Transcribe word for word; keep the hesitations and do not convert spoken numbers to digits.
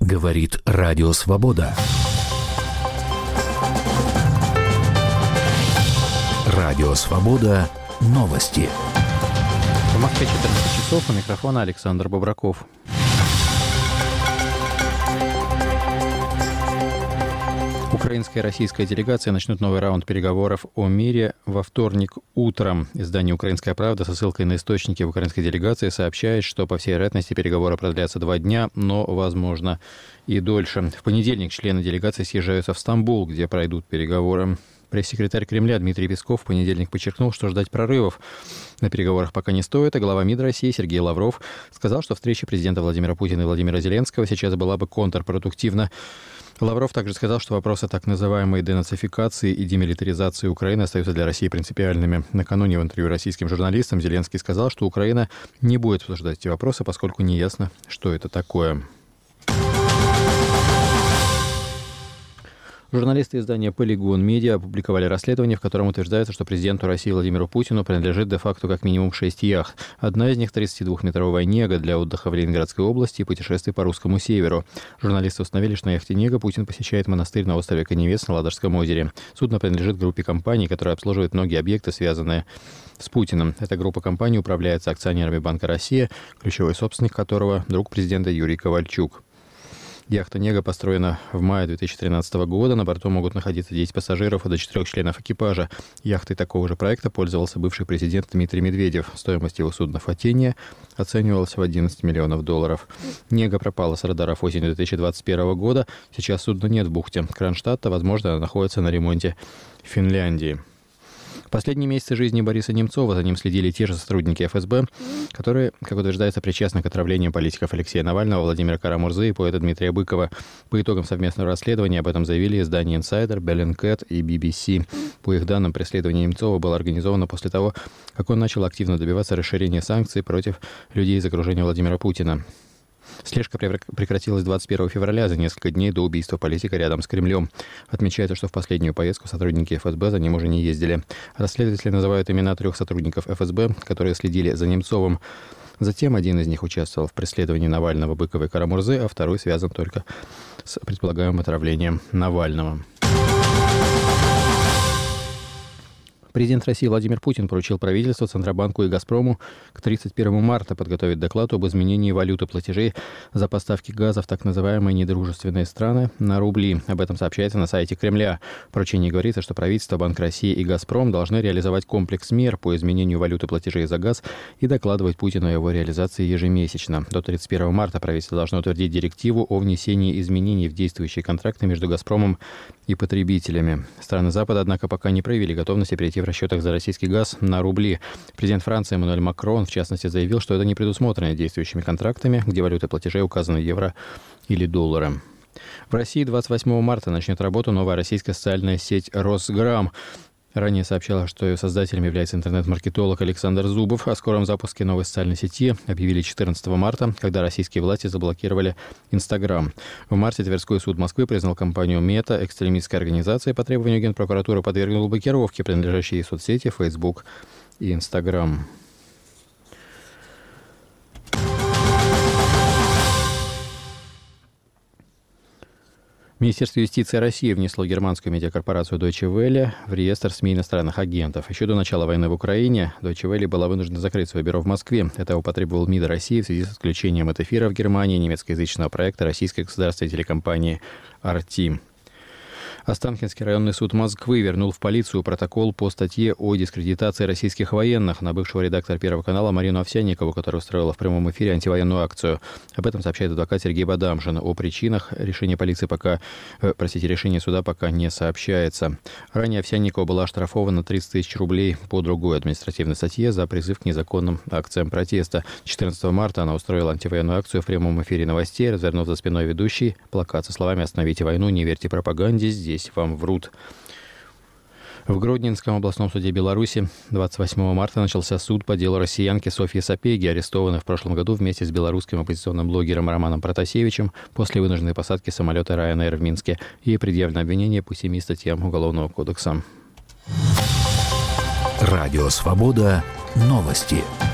Говорит Радио Свобода. Радио Свобода. Новости. В Москве четырнадцать часов. У микрофона Александр Бобраков. Украинская и российская делегации начнут новый раунд переговоров о мире во вторник утром. Издание «Украинская правда» со ссылкой на источники в украинской делегации сообщает, что по всей вероятности переговоры продлятся два дня, но, возможно, и дольше. В понедельник члены делегации съезжаются в Стамбул, где пройдут переговоры. Пресс-секретарь Кремля Дмитрий Песков в понедельник подчеркнул, что ждать прорывов на переговорах пока не стоит, а глава МИД России Сергей Лавров сказал, что встреча президента Владимира Путина и Владимира Зеленского сейчас была бы контрпродуктивна. Лавров также сказал, что вопросы так называемой денацификации и демилитаризации Украины остаются для России принципиальными. Накануне в интервью российским журналистам Зеленский сказал, что Украина не будет обсуждать эти вопросы, поскольку неясно, что это такое. Журналисты издания «Полигон Медиа» опубликовали расследование, в котором утверждается, что президенту России Владимиру Путину принадлежит де-факто как минимум шесть яхт. Одна из них – тридцатидвухметровая «Нега» для отдыха в Ленинградской области и путешествий по русскому северу. Журналисты установили, что на яхте «Нега» Путин посещает монастырь на острове Каневец на Ладожском озере. Судно принадлежит группе компаний, которая обслуживает многие объекты, связанные с Путиным. Эта группа компаний управляется акционерами Банка России, ключевой собственник которого – друг президента Юрий Ковальчук. Яхта «Нега» построена в мае две тысячи тринадцатого года. На борту могут находиться десять пассажиров и до четырех членов экипажа. Яхтой такого же проекта пользовался бывший президент Дмитрий Медведев. Стоимость его судна «Фатения» оценивалась в одиннадцать миллионов долларов. «Нега» пропала с радаров осенью две тысячи двадцать первого года. Сейчас судна нет в бухте Кронштадта. Возможно, она находится на ремонте в Финляндии. В последние месяцы жизни Бориса Немцова за ним следили те же сотрудники эф эс бэ, которые, как утверждается, причастны к отравлению политиков Алексея Навального, Владимира Кара-Мурзы и поэта Дмитрия Быкова. По итогам совместного расследования об этом заявили издания «Инсайдер», «Беллинкет» и би би си. По их данным, преследование Немцова было организовано после того, как он начал активно добиваться расширения санкций против людей из окружения Владимира Путина. Слежка прекратилась двадцать первого февраля, за несколько дней до убийства политика рядом с Кремлем. Отмечается, что в последнюю поездку сотрудники эф эс бэ за ним уже не ездили. Расследователи называют имена трех сотрудников эф эс бэ, которые следили за Немцовым. Затем один из них участвовал в преследовании Навального, Быкова и Кара-Мурзы, а второй связан только с предполагаемым отравлением Навального. Президент России Владимир Путин поручил правительству, Центробанку и «Газпрому» к тридцать первого марта подготовить доклад об изменении валюты платежей за поставки газа в так называемые недружественные страны на рубли. Об этом сообщается на сайте Кремля. В поручении говорится, что правительство, Банк России и «Газпром» должны реализовать комплекс мер по изменению валюты платежей за газ и докладывать Путину о его реализации ежемесячно. До тридцать первого марта правительство должно утвердить директиву о внесении изменений в действующие контракты между «Газпромом» и потребителями. Страны Запада, однако, пока не проявили готовности перейти в расчетах за российский газ на рубли. Президент Франции Эммануэль Макрон, в частности, заявил, что это не предусмотрено действующими контрактами, где валюты платежей указаны евро или доллары. В России двадцать восьмого марта начнет работу новая российская социальная сеть «Росграм». Ранее сообщала, что ее создателем является интернет-маркетолог Александр Зубов. О скором запуске новой социальной сети объявили четырнадцатого марта, когда российские власти заблокировали Инстаграм. В марте Тверской суд Москвы признал компанию Мета экстремистской организацией. По требованию Генпрокуратуры подвергнул блокировке принадлежащие соцсети Facebook и Инстаграм. Министерство юстиции России внесло германскую медиакорпорацию Deutsche Welle в реестр СМИ иностранных агентов. Еще до начала войны в Украине Deutsche Welle была вынуждена закрыть свое бюро в Москве. Этого потребовал МИД России в связи с отключением от эфира в Германии немецкоязычного проекта российской государственной телекомпании ар ти. Останкинский районный суд Москвы вернул в полицию протокол по статье о дискредитации российских военных на бывшего редактора Первого канала Марину Овсянникову, которая устроила в прямом эфире антивоенную акцию. Об этом сообщает адвокат Сергей Бадамшин. О причинах решения полиции пока, э, простите, решения суда пока не сообщается. Ранее Овсянникова была оштрафована тридцать тысяч рублей по другой административной статье за призыв к незаконным акциям протеста. четырнадцатого марта она устроила антивоенную акцию в прямом эфире новостей, развернув за спиной ведущий плакат со словами «Остановите войну, не верьте пропаганде, здесь вам врут». В Гродненском областном суде Беларуси двадцать восьмого марта начался суд по делу россиянки Софьи Сапеги, арестованной в прошлом году вместе с белорусским оппозиционным блогером Романом Протасевичем после вынужденной посадки самолета Ryanair в Минске. Ей предъявлено обвинение по семи статьям Уголовного кодекса. Радио Свобода. Новости.